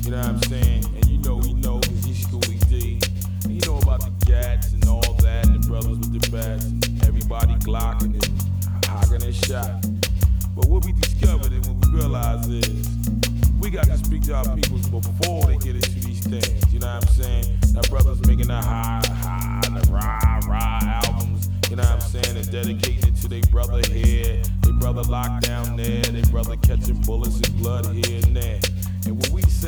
You know what I'm saying? And you know he know, cause he's Schoolie D. And you know about the gats and all that, and the brothers with the bats, and everybody glocking and hocking and shot. But what we discovered and what we realized is, we got to speak to our peoples before they get into these things. You know what I'm saying? Now brothers making the the rah albums. You know what I'm saying? And dedicating it to their brother here, their brother locked down there, their brother catching bullets and blood here and there. And what we say